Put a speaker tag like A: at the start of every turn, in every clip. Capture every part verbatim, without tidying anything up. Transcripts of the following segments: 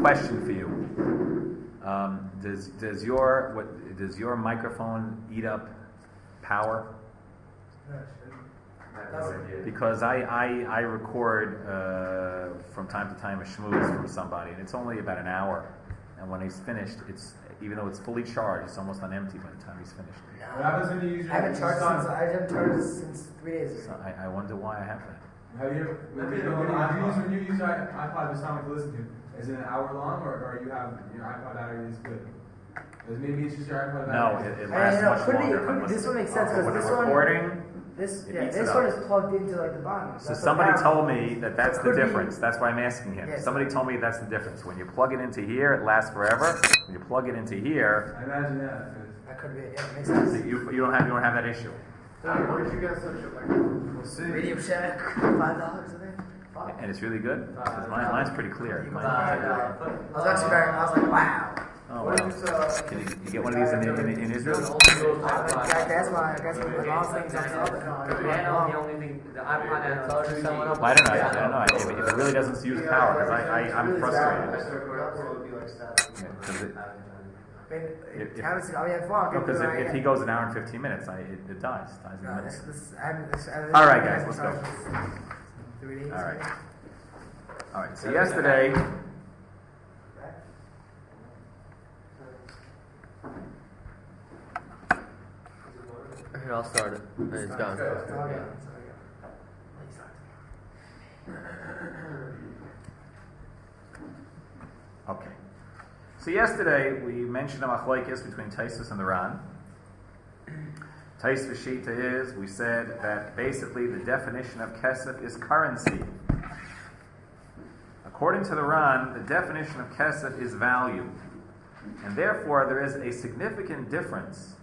A: question for you. Um, does does your what does your microphone eat up power? Because I I, I record uh, from time to time a schmooze from somebody, and it's only about an hour. And when he's finished, it's even though it's fully charged, it's almost on empty by the time he's finished.
B: What happens when you use your
C: I haven't charged since I haven't charged since three days ago.
A: So I, I wonder why I have that.
B: Have you, when, you, when, you, when, you use, when you use your iPod with someone to listen to, is it an hour long, or, or you have your iPod battery is good? Because maybe it's just your iPod
A: No,
B: battery.
A: it, it
C: I
A: lasts
C: know,
A: much
C: could be,
A: longer.
C: could be, this one makes sense because
A: When
C: this
A: I'm
C: one,
A: recording,
C: this
A: it
C: yeah,
A: eats
C: this
A: it
C: one
A: up.
C: is plugged into like the bottom.
A: So
C: That's
A: somebody
C: what
A: told
C: happened.
A: me that that's the
C: Could be-
A: difference. That's why I'm asking him.
C: Yes.
A: Somebody told me that's the difference. When you plug it into here, it lasts forever. When you plug it into here,
B: I imagine that.
C: That could be it. Yeah, it makes sense.
A: you you don't have you don't have that issue.
D: Where did you get such a microphone?
B: We'll see.
C: Radio Shack, five dollars I think. Five.
A: And it's really good. 'Cause mine, mine's pretty clear. Mine's
C: Five
A: pretty clear.
C: dollars. I was actually very. I was like, wow.
A: Oh wow. Can you, you get one of these in, in, in Israel?
C: That, that's why. That's what my mom's saying.
E: Nano, the only thing, the iPod Nano tells you someone else.
A: Well, I don't know. I don't know. If, if it really doesn't use power, because I, I I'm frustrated. Yeah, 'cause it-
C: If,
A: If-
C: I mean, I thought
A: No, because if, if he goes an hour and fifteen minutes, I, it, it dies. dies in a
C: No,
A: minute.
C: this, this, I'm, this, I'm,
A: All right, guys, let's go.
C: Three days.
A: All right. All right. So yesterday,
E: Here, I'll start it. It's gone.
A: okay. So yesterday we mentioned a machlokes between Taisus and the Ran. Taisus Shita is we said that basically the definition of kesef is currency. According to the Ran, the definition of kesef is value, and therefore there is a significant difference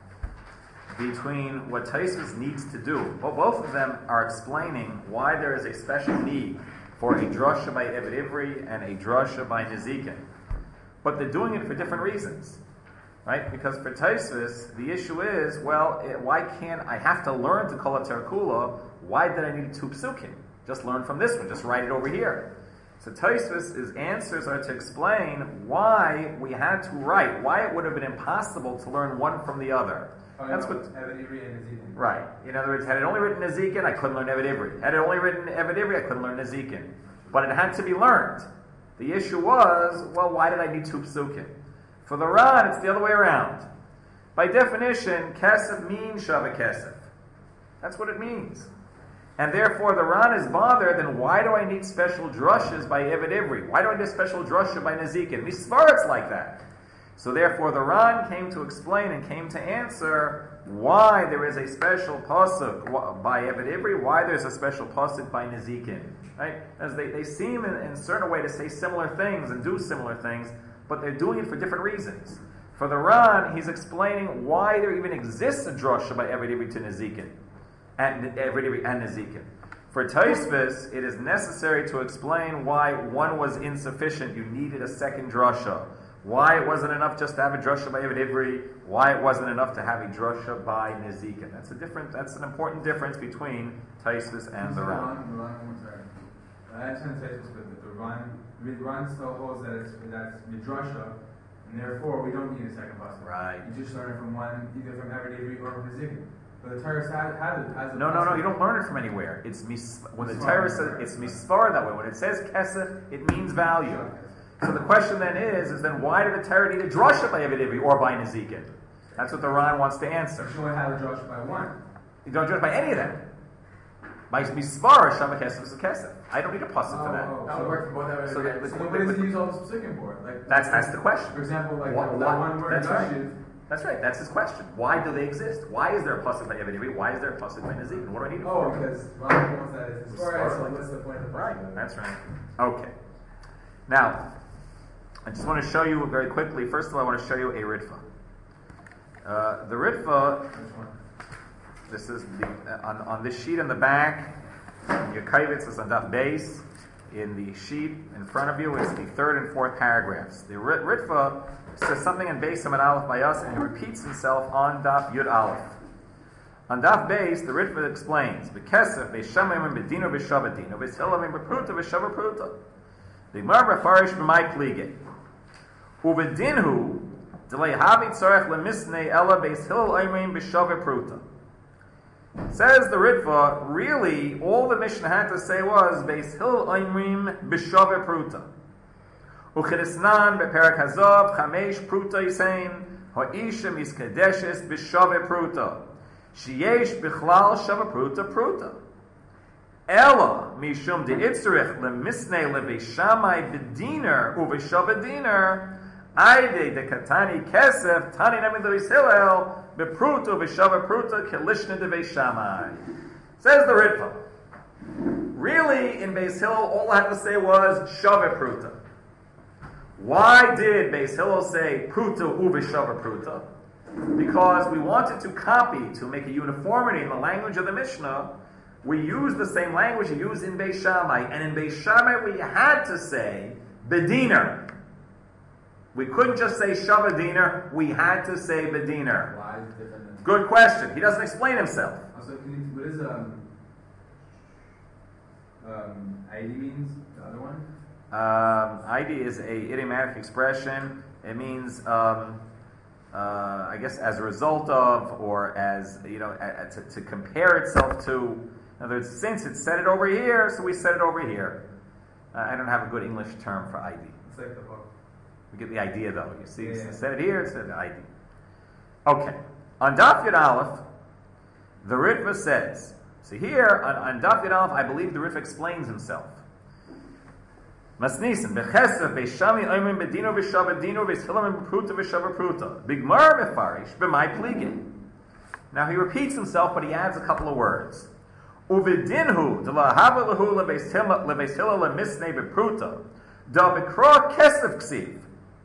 A: between what Taisus needs to do. Well, both of them are explaining why there is a special need for a drasha by Eved Ivri and a drasha by Nezikin. But they're doing it for different reasons, right? Because for Taisus, the issue is, well, it, why can't I have to learn to call it Terakula? Why did I need two psukim? Just learn from this one. Just write it over here. So Taisus' answers are to explain why we had to write, why it would have been impossible to learn one from the other. That's what. Right. In other words, had it only written Nezikin, I couldn't learn Eved Ivri. Had it only written Eved Ivri, I couldn't learn Nezikin. But it had to be learned. The issue was, well, why did I need two psukim? For the Ran, it's the other way around. By definition, kesef means shava kesef. That's what it means. And therefore, the Ran is bothered, then why do I need special drushes by Eved Ivri? Why do I need a special drusha by Nezikin? Misvar, it's like that. So therefore, the Ran came to explain and came to answer why there is a special pasuk by Eved Ivri, why there's a special pasuk by Nezikin. Right? As they, they seem in, in a certain way to say similar things and do similar things, but they're doing it for different reasons. For the Ran, he's explaining why there even exists a drasha by Eved Ivri to Nezikin, and Eved Ivri and Nezikin. For Tosfos, it is necessary to explain why one was insufficient. You needed a second drasha. Why it wasn't enough just to have a drasha by Eved Ivri. Why it wasn't enough to have a drasha by Nezikin. That's a different. That's an important difference between Tosfos and the Ran.
B: I understand Tosfos, but the Ran, the Ran still holds that it's that's midrasha, and therefore we don't need a second pasuk.
A: Right.
B: You just learn it from one, either from Eved Ivri or from Nezikin. But the Torah has, has, has a
A: No, no, no. You don't learn it from anywhere. It's mis- when the Torah says it's misfar that way. When it says kesef, it means value. So the question then is, is then why did the Torah need a drasha by Eved Ivri or by Nezikin? That's what the Ran wants to answer.
B: You should only have a drasha by one.
A: You don't judge by any of them. By misfar, shama kesef is a kesef. I don't need a pasuk for that.
B: Oh,
D: That would work for both of
A: So
D: them.
A: the-
B: So what does he use all this psukim for? Like
A: That's that's the question.
B: For example, like
A: What-
B: that,
A: what-
B: that one word
A: that's right.
B: drasha.
A: That's right. That's his question. Why do they exist? Why is there a pasuk by Eved Ivri? Why is there a pasuk by Nezikin? What do I need it
B: Oh,
A: for?
B: because Ran wants that as far as
A: Misfar.
B: so what's the point of the
A: Right. That's right. Okay. Now, I just want to show you very quickly. First of all, I want to show you a ritva. Uh, the ritva.
B: Which one?
A: This is the uh, on on this sheet in the back. Your kavitz is on daf base. In the sheet in front of you, it's the third and fourth paragraphs. The rit- ritva says something in base and aleph by us, and it repeats himself on daf yud aleph. On daf base, the ritva explains: "Bekesef beishamim bedino b'shavadino b'silamim b'pruta b'shavapruta." The Gemara mefarish b'may plige. Uvedinhu delay havi tzorech lemisnei ella beis hillel oimrim b'shaveh pruta. Says the Ritva, really, all the Mishnah had to say was beis hillel oimrim b'shaveh pruta. Uchidisnan beperak hazav chamesh pruta yisein ha'isha miskadeshes b'shaveh pruta. Sheyesh bichlal shaveh pruta pruta. Ella mishum deitzrich lemisnei leveishamai b'diner uveshaveh diner aide de katani kesef tani nami leveis hillel bepruta uveshaveh pruta kelishna de veishamai. Says the Ritva. Really, in Beis Hillel, all I had to say was shaveh pruta. Why did Beis Hillel say pruta uveshaveh pruta? Because we wanted to copy, to make a uniformity in the language of the Mishnah. We use the same language we use in Beis Shammai, and in Beis Shammai we had to say bediner. We couldn't just say shaveh diner, we had to say bediner.
B: Why is it different?
A: Good question. He doesn't explain himself.
B: Also, can you, what is um um I D means the other one?
A: Um, I D is a idiomatic expression. It means, um, uh, I guess, as a result of, or as, you know, a, a, to, to compare itself to. In other words, since it said it over here, so we said it over here. Uh, I don't have a good English term for I D.
B: It's like the hook.
A: We get the idea, though. You see,
B: Yeah, yeah.
A: it said it here, it said the I D. Okay. On Daf Yud Aleph, the Ritva says, so here, on, on Daf Yud Aleph, I believe the Ritva explains himself. Masnisen, bechesef, beishami, oimrim, bedino, beshaveh, dino, beishilam, bepruta, beshaveh, pruta. Bigmar mefarish, b'may plige. Now he repeats himself, but he adds a couple of words. Uvidinhu, de la hava lehu lebeis hillel lemisnei bepruta, da bekra kesef ksiv.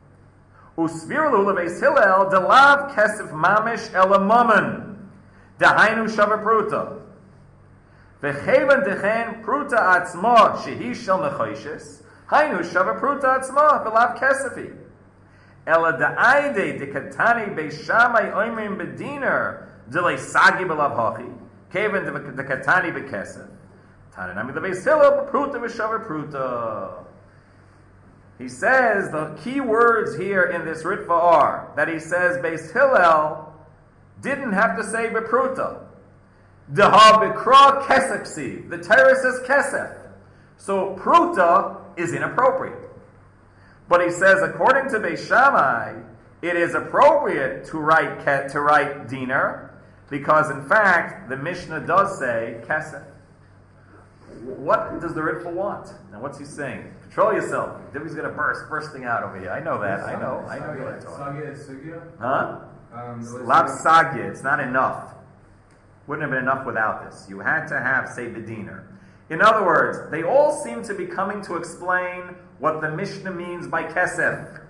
A: Usvir lehu lebeis hillel, de lav kesef mamish elamaman, dahainu shaveh pruta. V'chevan dechen pruta atzma shehi shel nechoshes, hainu shaveh pruta atzma v'lav kesefi. Ela da'aide de katani beishamai oimrim bediner de le sagi b'lav hachi. Kevan de katani bekesef. Tananami the beis hillel pruta v'shaveh pruta. He says the key words here in this ritva are that he says Beis Hillel didn't have to say bepruta. Deha bikra kesef. The Torah says kesef. So pruta is inappropriate. But he says according to Beis Shammai, it is appropriate to write ke, to write dinar, because in fact the Mishnah does say kesef. What does the Ritva want? Now what's he saying? Control yourself. Divi's going to burst, bursting out over here. I know that. I know. I know what I'm talking.
B: Sagya is sugya.
A: Huh?
B: Um, the
A: Lav
B: list-
A: sagya. It's not enough. Wouldn't have been enough without this. You had to have, say, bediner. In other words, they all seem to be coming to explain what the Mishnah means by kesef.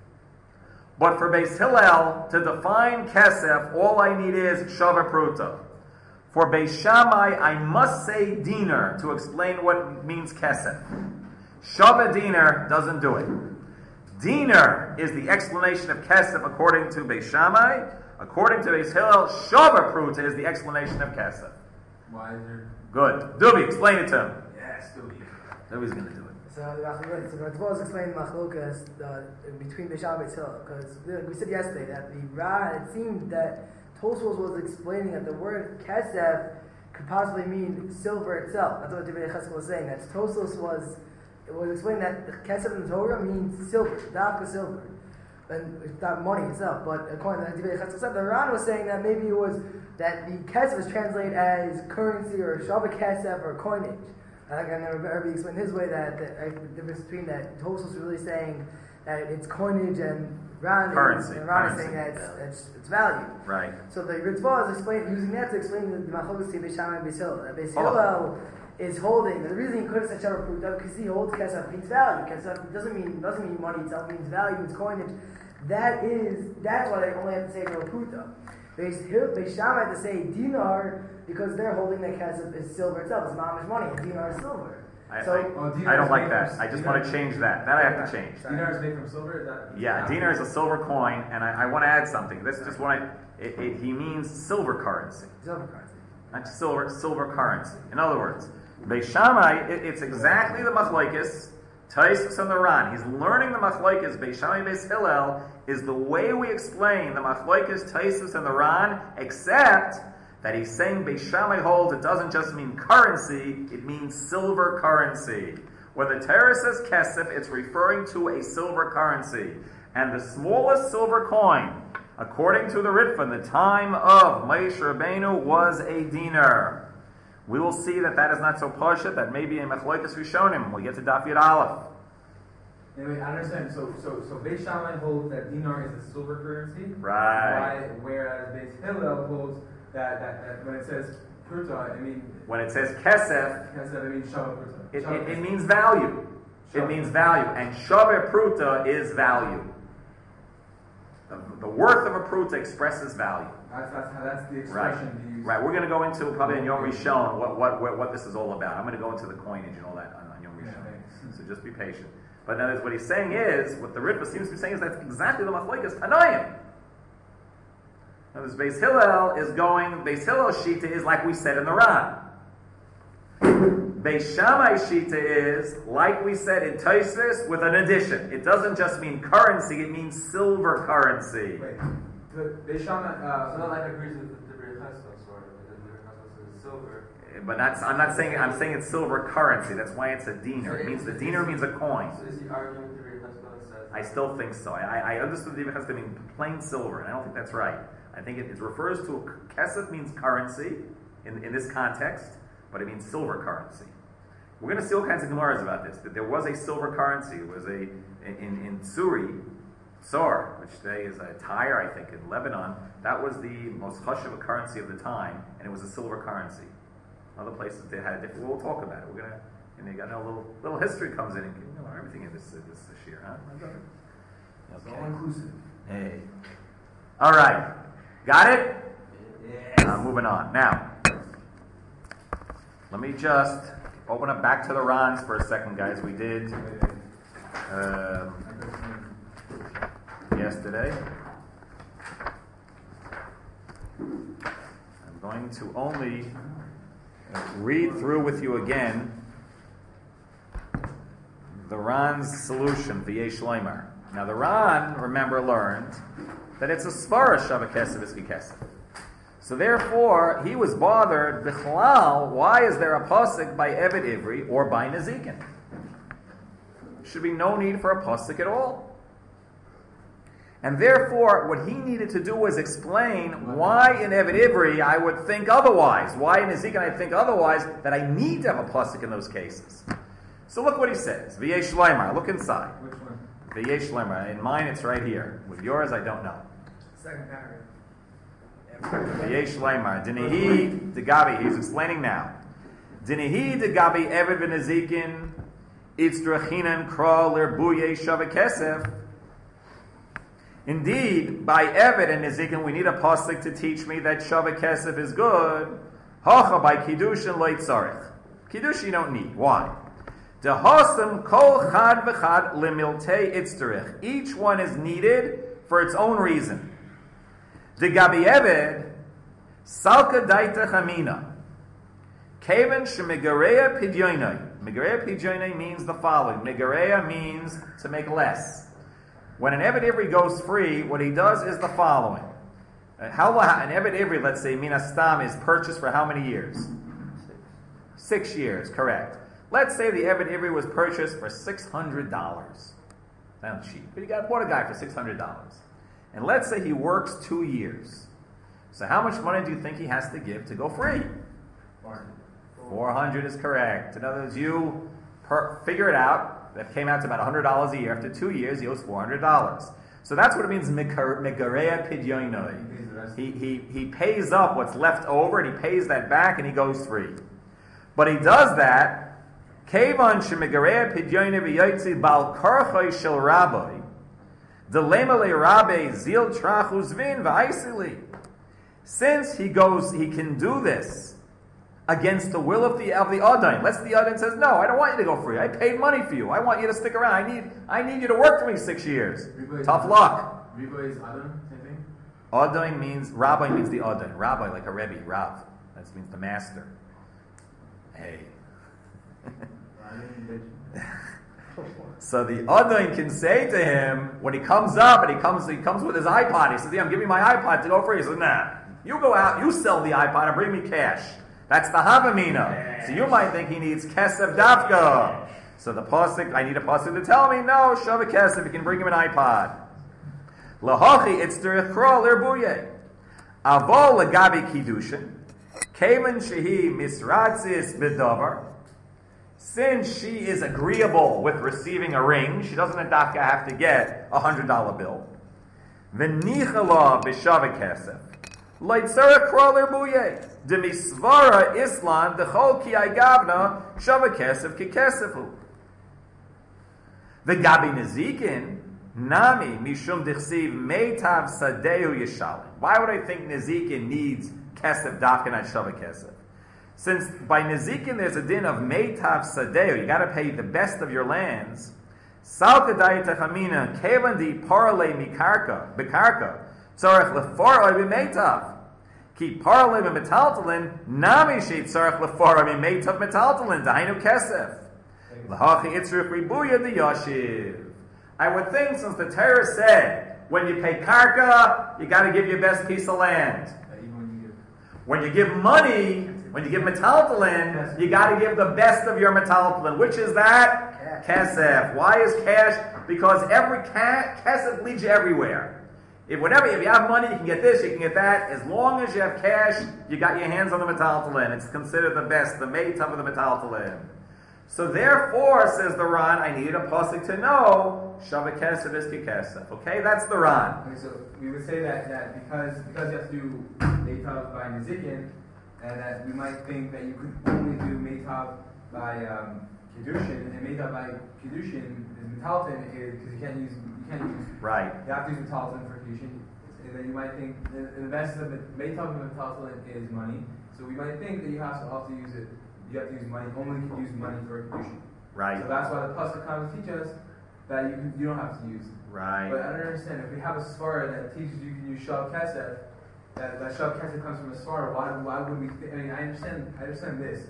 A: But for Beis Hillel, to define kesef, all I need is shaveh pruta. For Beis Shammai, I must say dinar to explain what means kesef. Shaveh dinar doesn't do it. Dinar is the explanation of kesef according to Beis Shammai. According to Beis Hillel, shaveh pruta is the explanation of kesef.
B: Why is there?
A: Good. Dubi, explain it to him.
B: Yes, Dubi.
A: Dubi's going to do it.
C: So the so the Ritva is explaining machlokas uh, between Beis Shammai and Beis Hillel, because we said yesterday that the Ra, it seemed that Tosfos was explaining that the word kesef could possibly mean silver itself. That's what Divrei Cheskel was saying. That Tosfos was it was explaining that the kesef in the Torah means silver, dafka silver, and it's not money itself. But according to Divrei Cheskel said, the Ran was saying that maybe it was that the kesef is translated as currency or shaveh kesef or coinage. I think I never heard explain his way that the, the difference between that Tosfos was really saying that it's coinage and Ran
A: Currency,
C: is, and Ran is
A: currency.
C: saying that it's, it's, it's value.
A: Right.
C: So the Ritva is explaining, using that to explain the Machlokes to Beis Shammai and Beis Hillel. That Beis
A: Hold
C: Hillel is holding. The reason he could have said Shaveh Pruta because he holds Kesef means value. Kesef doesn't mean doesn't mean money itself. It means value. It means coinage. That is that's why they only have to say Shaveh Pruta. Beis Hillel, Beis Shammai had to say dinar because they're holding that Kesef is silver itself. It's mamish money. And dinar is silver.
A: I,
C: So-
A: I,
B: Oh, dinar
A: I don't
B: is
A: like
B: made
A: that.
B: from-
A: I just
B: dinar-
A: want to change that. That I have to change.
B: Dinar is made from silver. Is that?
A: Yeah, dinar is a silver coin, and I, I want to add something. This is just what I, it, it, he means silver currency,
C: Silver currency.
A: not just silver silver currency. In other words, Beis Shammai, it, it's exactly the machlokes Taisus and the Ran. He's learning the machlokes Beis Shammai Beis Hillel is the way we explain the machlokes Taisus and the Ran, except that he's saying Beis Shammai holds it doesn't just mean currency, it means silver currency. When the Torah says kesef, it's referring to a silver currency. And the smallest silver coin, according to the Ritva, in the time of Moshe Rabbeinu, was a dinar. We will see that that is not so pashut, that maybe a machlokes rishonim when we get to Daf Yud Aleph.
B: Anyway, I understand. So, so, so Beis Shammai holds that dinar is a silver currency.
A: Right.
B: Why, whereas Beis Hillel holds that, that, that when it says pruta, I mean.
A: When it says kesef,
B: kesef, I mean shava pruta.
A: It,
B: Shava
A: it, it
B: kesef.
A: means value. It
B: Shava.
A: means value. And shava pruta is value. The, the worth of a pruta expresses value.
B: That's, that's, how, that's the
A: Right.
B: expression you use.
A: Right. We're going to go into probably in Yom Rishon what, what, what, what this is all about. I'm going to go into the coinage and all that on, on Yom
B: Yeah,
A: Rishon.
B: thanks.
A: So just be patient. But now what he's saying is, what the Ritva seems to be saying is that's exactly the machlokes Tanoim. Now this Beis Hillel is going, Beis Hillel Shita is like we said in the Ran. Beis Shammai Shita is, like we said in Tosfos, with an addition. It doesn't just mean currency, it means silver currency.
B: Wait, the Beis Shammai, uh,
E: So that like agrees with the Brit Chesed, sort of. The Brit Chesed is silver.
A: But that's, I'm not saying, I'm saying it's silver currency. That's why it's a dinar. It means the dinar means a coin.
E: So is the argument the Brit Chesed says?
A: I still think so. I, I understood the has to mean plain silver, and I don't think that's right. I think it, it refers to a kesef means currency in, in this context, but it means silver currency. We're going to see all kinds of gemaras about this. That there was a silver currency. It was a in in Suri, Sor, which today is a Tyre, I think, in Lebanon. That was the most chashuv currency of the time, and it was a silver currency. Other places they had a different. We'll talk about it. We're gonna, and they got a little little history comes in, and you know everything in this this this year, huh?
B: it's all inclusive.
A: Hey. All right. Got it?
E: Yes.
A: Uh, moving on. Now, let me just open up back to the Rans for a second, guys. We did um, yesterday. I'm going to only read through with you again the Ran's solution, V'yesh Leimar. Now, the Ran, remember, learned that it's a svara shava kesef iski kesef. So therefore, he was bothered, bichlal, why is there a pasuk by Eved Ivri or by Nezikin? Should be no need for a pasuk at all. And therefore, what he needed to do was explain why in Eved Ivri I would think otherwise, why in Nezikin I think otherwise, that I need to have a pasuk in those cases. So look what he says. V'yesh Leimar, look inside.
B: Which one?
A: V'yesh Leimar. In mine, it's right here. With yours, I don't know.
C: Second paragraph.
A: V'yesh Leimar. Dinihi degabi. He's explaining now. Dinihi degabi Eved v'Nezikin itzdrachinan kra l'rbuye shava kesef. Indeed, by Eved and Nezikin, we need a pasuk to teach me that shava kesef is good. Hacha by kiddushin lo yitzarich. Kiddush you don't need. Why? Dehasam kol chad v'chad limiltei itzdarich. Each one is needed for its own reason. Degabi Eved, salka daita chamina. Kaven shemigareya pidyoinai. Migareya pidyoinai means the following. Migareya means to make less. When an Eved Ivri goes free, what he does is the following. Uh, How an Eved Ivri, let's say, minastam, is purchased for how many years? Six years, correct. Let's say the Eved Ivri was purchased for six hundred dollars. Sounds cheap, but you got bought a guy for six hundred dollars. And let's say he works two years. So how much money do you think he has to give to go free? four hundred is correct. In other words, you per, figure it out. That came out to about one hundred dollars a year. After two years, he owes four hundred dollars. So that's what it means, megareya pidyoinoi. He, he, he pays up what's left over, and he pays that back, and he goes free. But he does that, kevan shemegareya pidyoinoi v'yotzi bal karchoi shel rabbi, delema le rabbi zil trachu zvin v'aisili. Since he goes, he can do this against the will of the of the Adain. Let's say the Adain says, no, I don't want you to go free. I paid money for you. I want you to stick around. I need I need you to work for me six years.
B: Riba
A: Tough
B: is,
A: luck.
B: Riba is Adam, same thing?
A: Adain means, Rabbi means the Adain. Rabbi, like a Rebbe, Rav. That means the master. Hey. So the Adon can say to him, when he comes up and he comes he comes with his iPod, he says, yeah, give me my iPod to go free. He says, nah, you go out, you sell the iPod and bring me cash. That's the Havamina. So you might think he needs Kesef Dafka. So the pasuk, I need a pasuk to tell me, no, Shava Kesef, you can bring him an iPod. Lahachi itzterich kral erbuye. Avol legabi kiddushin. Kaven shehi misratzis bedavar. Since she is agreeable with receiving a ring, she doesn't have to get a hundred dollar bill. V'nichala b'shava kesef. Leitzarech kral erbuye. Demisvara islan dechol ki agavna shava kesef ki kesefu. The gabi nezikin nami mishum dichsiv meitav sadeu yishalim. Why would I think nezikin needs kesef dafkan at shava kesef? Since by nezikin there's a din of meitav sadeu, you got to pay the best of your lands. Salkadai techamina kevandi parale mikarka bekarka tzarech lefaroi b'meitav. Ki parale b'metaltalin nami sheit tzarech lefaroi b'meitav metaltalin dainu kesef. L'hachi itzrich ribuya di yashiv. I would think since the Torah said when you pay karka, you got to give your best piece of land. When you give money, when you give metaltalin, you got to give the best of your metaltalin. Which is that? Kesef. Why is cash? Because every ca- kesef leads you everywhere. If whatever, if you have money, you can get this, you can get that. As long as you have cash, you got your hands on the metaltalin. It's considered the best, the meitav of the metaltalin. So therefore, says the Ran, I needed a pasuk to know Shava Kesef is Ki Kesef. Okay, that's the Ran.
B: Okay, so we would say that, that because because you have to do Meitav by Nezikin, and that we might think that you could only do Meitav by um, Kiddushin, and Meitav by Kiddushin is Metalton, because you can't use you can't use
A: right.
B: You have to use Metalton for Kiddushin, and then you might think the, the best of the Meitav of Metalton is money. So we might think that you have to also use it. You have to use money. Only can use money for a Kiddushin.
A: Right.
B: So that's why the pasuk comes to teach us that you you don't have to use.
A: Right.
B: But I don't understand if we have a svara that teaches you can use shav kesef, that that shav kesef comes from a svara. Why why would we? Th- I mean, I understand I understand this,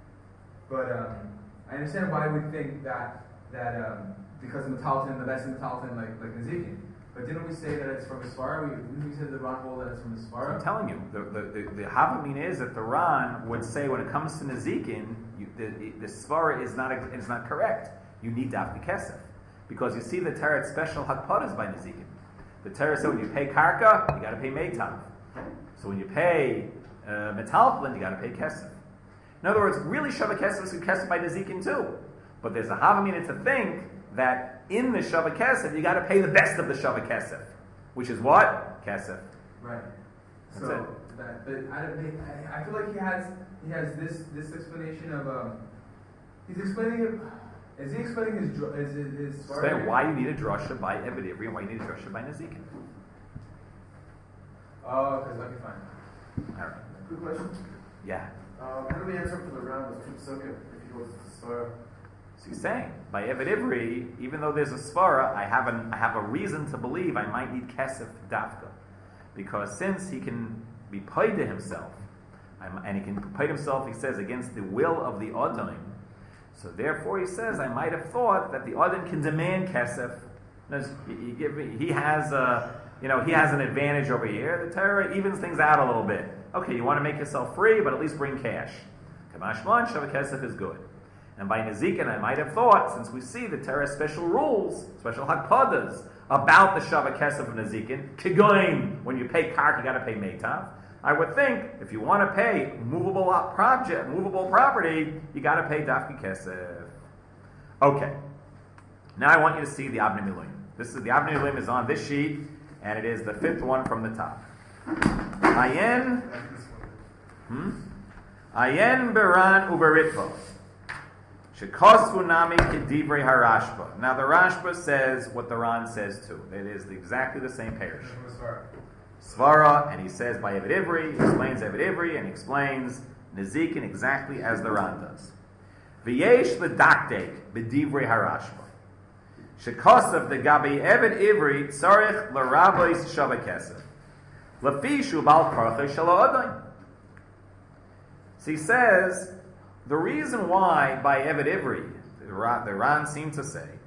B: but um, I understand why we think that that um, because of metalton, the best of metalton, like like Nezikin. But didn't we say that it's from a svara? We didn't we say the Ran hold that it's from a svara?
A: I'm telling you, the the the, the Havamina is that the Ran would say when it comes to Nezikin, you, the the svara is not a, is not correct. You need dafka kesef. Because you see the Torah's special hakpadas by Nezikin. The Torah said when you pay karka, you got to pay meitav. So when you pay uh, metalplin, you got to pay kesef. In other words, really shava kesef is kesef by Nezikin too. But there's a havamina to think that in the shava kesef you got to pay the best of the shava kesef, which is what kesef.
B: Right.
A: That's
B: so
A: it.
B: that, but I, don't, I, I feel like he has he has this this explanation of um he's explaining it. Is he explaining his dr- is his, his
A: Explain why you need a drasha by Eved Ivri and why you need a drasha by Nezikin.
B: Oh, because okay, fine.
A: All right.
D: Good question.
A: Yeah.
D: Um, how do we answer for the round of two sukkah if he goes to Svara?
A: So he's saying by Eved Ivri, even though there's a svara, I have an I have a reason to believe I might need kesef dafka, because since he can be paid to himself, I'm, and he can pay himself, he says, against the will of the Adon. So therefore, he says, I might have thought that the Adon can demand kesef. He, he, he has a, you know, he has an advantage over here. The Torah evens things out a little bit. Okay, you want to make yourself free, but at least bring cash. Kamashman Shava Kesef is good. And by Nezikin, I might have thought, since we see the Torah special rules, special hakpadas about the Shava Kesef of Nezikin, kigoin, when you pay kark, you got to pay meitav. I would think if you want to pay movable project, movable property, you got to pay dafki kesef. Okay. Now I want you to see the Avnei Miluim. This is the Avnei Miluim is on this sheet, and it is the fifth one from the top. Ayen, hmm? Ayen beran uberitva. Shekosvu nami kedivrei harashba. Now the Rashba says what the Ran says too. It is exactly the same parish. Svara, and he says by Eved Ivri, he explains Eved Ivri, and he explains Nezikin exactly as the Ran does. V'yesh l'dakdek b'divrei harashba. Shekosav the gabi Eved Ivri tzarich l'ravois shava kesef. L'fishu bal karchei shelo adon. So he says, the reason why by Eved Ivri, the Ran seemed to say,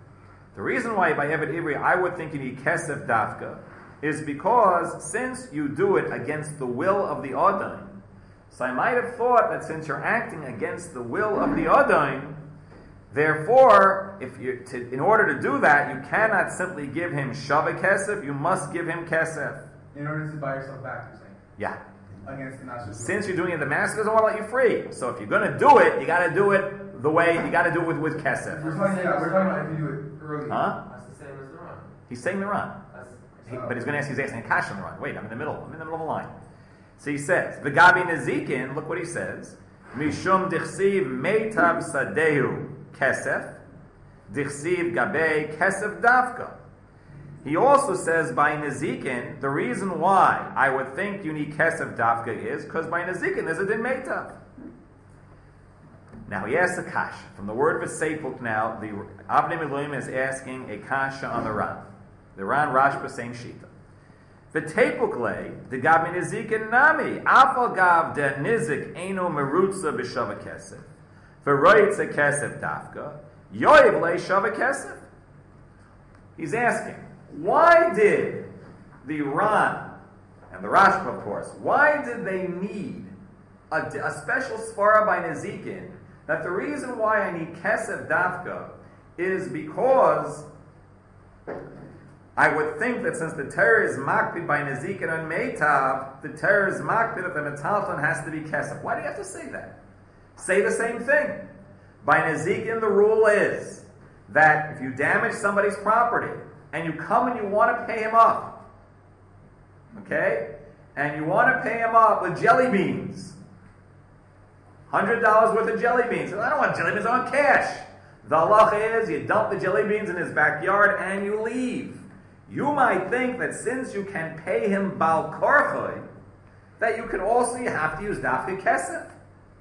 A: The reason why by Eved Ivri I would think you need Kesef Dafka is because since you do it against the will of the Adain, so I might have thought that since you're acting against the will of the Adain, therefore, if you to, in order to do that, you cannot simply give him Shava Kesef, you must give him Kesef.
B: In order to buy yourself back, you're saying?
A: Yeah.
B: Against the master.
A: Since you're doing it, the master doesn't want to let you free. So if you're going to do it, you got to do it the way, you got to do it with, with Kesef.
B: We're talking, about, we're talking about if you do it early.
A: Huh?
E: That's the same as the run.
A: He's saying the run.
E: That's,
A: He, but he's going to ask, he's asking Kash on the run. Wait, I'm in the middle. I'm in the middle of a line. So he says, V'gabi Nezikin, look what he says. Mishum dichsiv meitav sadehu kesef, dichsiv gabe kesef dafka. He also says by Nezikin, the reason why I would think you need kesef dafka is because by Nezikin there's a din meitav. Now he asks a kasha. From the word v'seipuk now, the Avnei Miluim is asking a kasha on the Ran. The Ran Rashba same shita. V'teipuk le, the gabi nizikin nami, afal gav de nizik eino merutza b'shava kesef, v'roitza kesef dafka, yoiv le shava kesef. He's asking, why did the Ran, and the Rashba of course, why did they need a, a special svara by nizikin, that the reason why I need kesef dafka is because I would think that since the Torah is makpid by Nezikin and Meitav, the Torah is makpid that the metalton has to be kesef. Why do you have to say that? Say the same thing. By Nezikin, the rule is that if you damage somebody's property and you come and you want to pay him up, okay, and you want to pay him up with jelly beans, one hundred dollars worth of jelly beans. I don't want jelly beans, I want cash. The halacha is you dump the jelly beans in his backyard and you leave. You might think that since you can pay him bal korchoy, that you can also you have to use dafka kesef.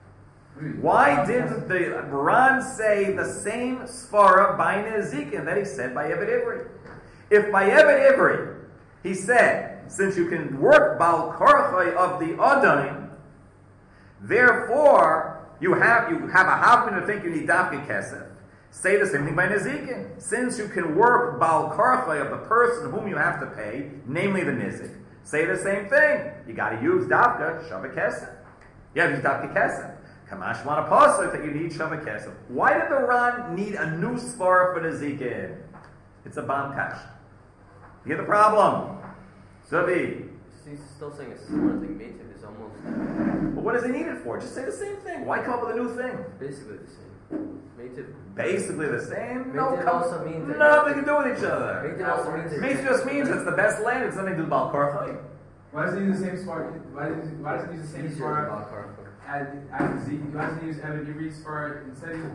A: Why didn't the Ran say the same svara by Nezikin that he said by Eved Ivri? If by Eved Ivri he said, since you can work bal korchoy of the Adain, therefore you have you have a happening to think you need dafka kesef. Say the same thing by Nezikin. Since you can work bal karchay of the person whom you have to pay, namely the nizik, say the same thing. You got to use dafka shava kesef. You have to use dafka kesef. Kamash mana pasuk that you need shava kesef. Why did the Ran need a new svara for Nezikin? It's a bam kash. You get the problem. Zavi.
E: He's still saying a similar thing. Meitiv is almost.
A: But what does he need it for? Just say the same thing. Why come up with a new thing?
E: Basically the same. Meitiv.
A: Basically the same? No,
E: Meitiv
A: come,
E: also means that
A: nothing to do with each other.
E: Meitiv also means that
A: Meitiv just means it's the best land. It's nothing to do with Bal Korchai.
B: Why does he use the same svara? Why does he, why does he use the same
E: Easier
B: svara
E: than Bal Karfa.
B: as as Zeke? Why doesn't he use Eved Ivri's svara instead? Of,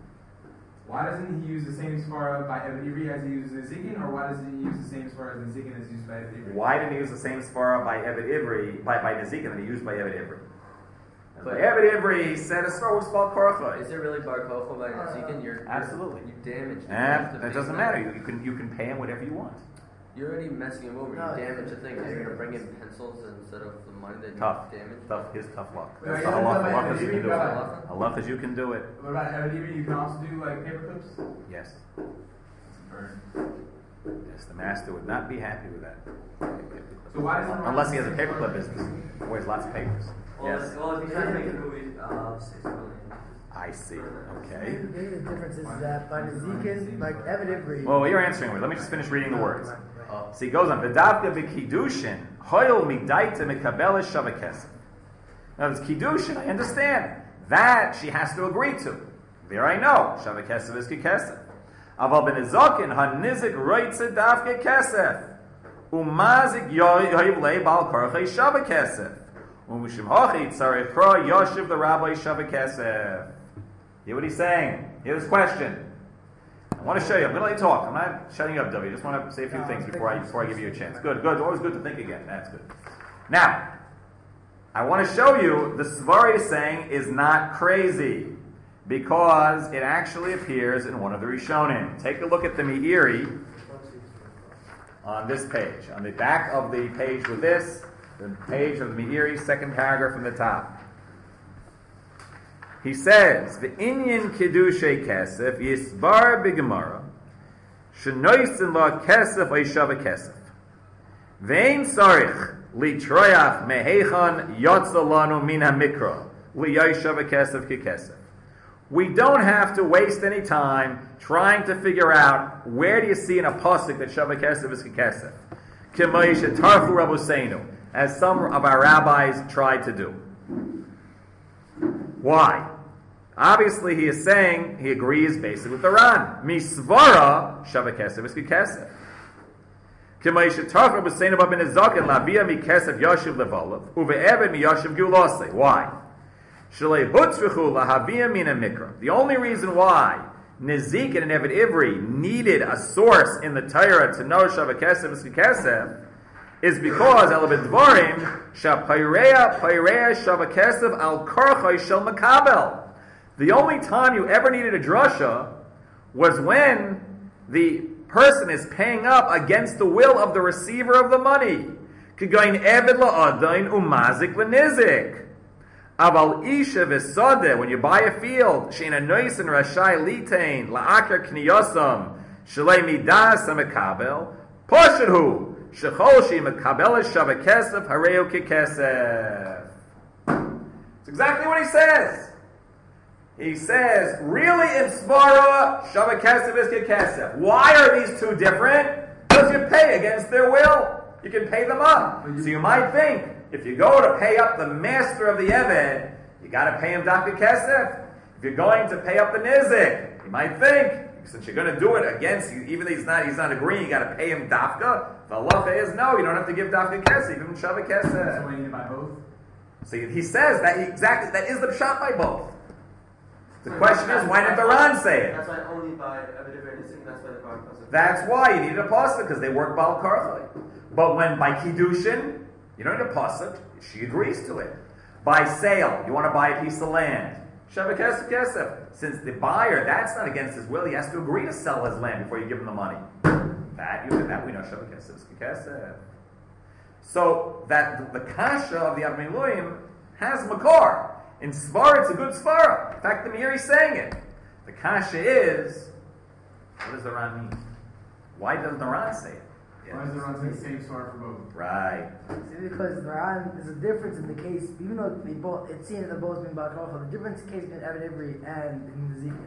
B: why doesn't he use the same svara by Eved Ivri as he uses Nezikin, or why doesn't he use the same svara as Nezikin as used by Eved Ivri?
A: Why didn't he use the same svara by Eved Ivri, by, by Nezikin that he used by Eved Ivri? So Eved Ivri said a svara was Bal Korchai.
E: Is it really Bar Kofa by Nezikin? You're
A: Absolutely.
E: You damaged.
A: And it doesn't matter. You, you can you can pay him whatever you want.
E: You're already messing him over.
C: No,
E: You damage the thing. You're gonna bring in pencils instead of the money that
A: Tough.
E: you damaged.
A: Tough. Here's tough luck.
B: Wait,
A: That's
B: you
A: the
B: don't
A: halach.
B: know
A: Halach
B: about
A: is you can do it.
B: Eved
A: Halach is you can do it.
B: What about Eved Ivri? You can also do like paper clips.
A: Yes.
B: Burn.
A: Yes. The master would not be happy with that.
B: So why does he
A: Unless he has a paperclip business. Or he has lots of papers.
E: Well,
A: Yes.
E: well, if you're trying to make a movie, uh, six million.
A: I see. Okay.
C: Maybe, maybe the difference is that by Nezikin, like Eved Ivri.
A: Well, you're answering. Let me just finish reading the words. So he goes on. V'davka v'kiddushin hoyel midaita mikabel shava kesef. Now this kiddushin, I understand that she has to agree to. There I know shava kesef is kesef. Aval b'nezokin hanizik roitze davka kesef umazik yoyiv le bal karchei shava kesef umishim hachi tzarich ra yoshiv the rabbi shava kesef. Hear what he's saying? Hear this question. I want to show you. I'm going to let you talk. I'm not shutting you up, W. I just want to say a few
C: No,
A: things
C: I'm
A: before I
C: thinking
A: before I give you a chance. Good, good. Always good to think again. That's good. Now, I want to show you the Svari is saying is not crazy because it actually appears in one of the Rishonim. Take a look at the Meiri on this page. On the back of the page with this, the page of the Meiri, second paragraph from the top. He says, "The Inyan Kiddushay Kesef Yisbar B'Gemara shenoisin la kesef oishava kesef. Vein sarich li troyach mehechan yotzalanu min hamikra li yoishava kesef kekesef. We don't have to waste any time trying to figure out where do you see in a pasuk that shava kesef is kekesef. K'moishe tarfu raboseinu, as some of our rabbis tried to do. Why? Obviously, he is saying he agrees basically with the Ran. Misvara shava kesef is kekesef. K'moishe tarfu raboseinu ba ben ezaken lavia mi kesef yashiv levolav uve'eved mi yashiv gulase. Why? The only reason why Nezikin and Eved Ivri needed a source in the Torah to know Shava Kesef is Kesef is because Elabed Dvarim Shapairea Pairea Shava Kesef Al Karchai Shel Makabel. The only time you ever needed a drasha was when the person is paying up against the will of the receiver of the money. Kigain Eved La'adain Umazik L'Nizik. Aval isha v'sadeh, when you buy a field, she'ina noisin rashai litain la'akar kniyosam shalei midas ha'mekabel poshedhu shechol she mekabel shava kesef hareu kekesef. It's exactly what he says. He says, really in svara shava kesef is kekesef. Why are these two different? Because you pay against their will. You can pay them up. So you might think, if you go to pay up the master of the Eved, you got to pay him Dafka Kesef. If you're going to pay up the Nizik, you might think, since you're going to do it against, even though he's not, he's not agreeing, you got to pay him Dafka. The halacha is no, you don't have to give Dafka Kesef, give him Shava Kesef.
B: So you need by both.
A: So he says that he, exactly that is the pshat by both. The question is, why did the Ran say it?
D: That's why only by Eved Ivri Nisim. That's why the Ran pasuk.
A: That's why you needed a pasuk because they work Baal Karchai. But when by Kiddushin, you don't need a pasuk, she agrees to it. By sale, you want to buy a piece of land. Shava Kesef Kesef. Since the buyer, that's not against his will, he has to agree to sell his land before you give him the money. That, you that we know Shava Kesef is Kesef. So that the kasha of the Abmiluim has makar. In Svara, it's a good Svara. In fact, the Meir is saying it. The kasha is, what does the Ran mean? Why doesn't the Ran say it?
B: Why does the Ran say the same Svara for both?
A: Right.
C: See, because the Ran, there's a difference in the case, even though they both, it seems that both mean Baal Karchai, the difference in the case between Eved Ivri and Nezikin.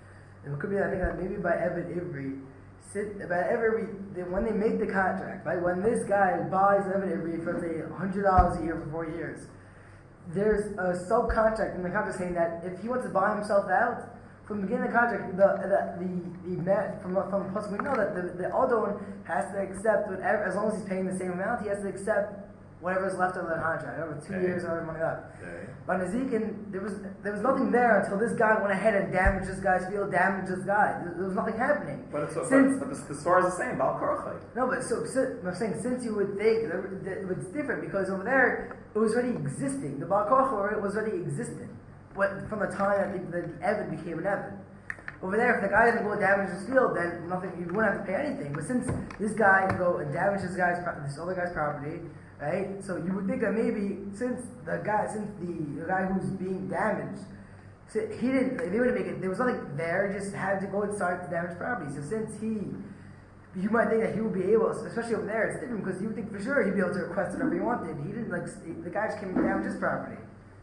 C: It could be, I think, that maybe by Eved Ivri, sit, by Eved Ivri, they, when they make the contract, right, when this guy buys Eved Ivri for, say, one hundred dollars a year for four years, there's a subcontract in the contract saying that if he wants to buy himself out, from the beginning of the contract, the the the, the net, from from the plus we know that the, the other one has to accept whatever, as long as he's paying the same amount, he has to accept whatever is left of the contract, over two
A: Okay.
C: years, however money left.
A: Okay.
C: But Nezikin, there was there was nothing there until this guy went ahead and damaged this guy's field, damaged this guy. There, there was nothing happening.
A: But, it's,
C: Since-
A: but, but the, the Svara is the same, Baal Karchai.
C: No, but so, so I'm saying since you would think that, that it's different because over there it was already existing. The Baal Karchai was already existing, but from the time that the, the Evan became an Evan. Over there, if the guy doesn't go and damage his field, then nothing. You wouldn't have to pay anything. But since this guy can go and damage this guy's pro- this other guy's property, right? So you would think that maybe since the guy, since the, the guy who's being damaged, so he didn't. They wouldn't make it. There was nothing there. He just had to go inside to damage property. So since he, you might think that he would be able, especially over there, it's different because you would think for sure he'd be able to request whatever he wanted. He didn't like the guy just came and damaged his property.